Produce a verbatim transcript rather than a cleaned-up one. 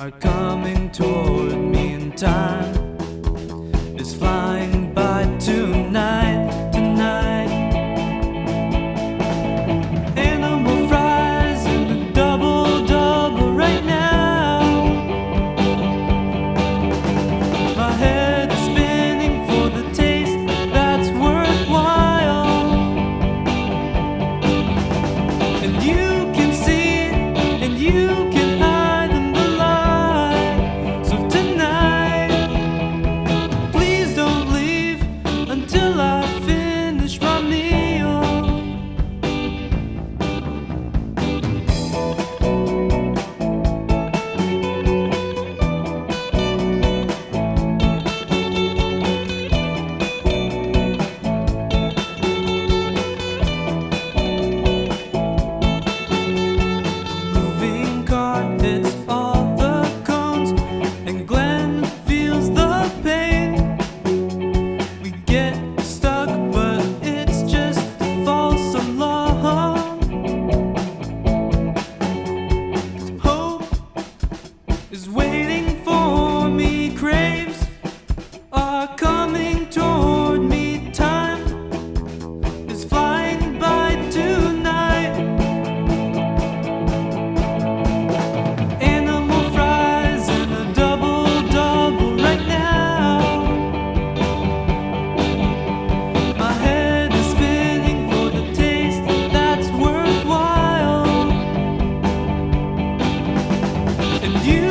are coming toward me, and time is flying by tonight, tonight. Animal fries in the double double right now. My head is spinning for the taste that's worthwhile, and you can see it, and you can hide in the light. So tonight, please don't leave until I finish my meal. Moving car hits all the cones, and Glenn feels the pain. We get stuck, but it's just a false alarm. Hope is waiting for me, craves are coming toward me. Time is flying by tonight. Animal fries and a double double right now. My head is spinning for the taste that's worthwhile, and you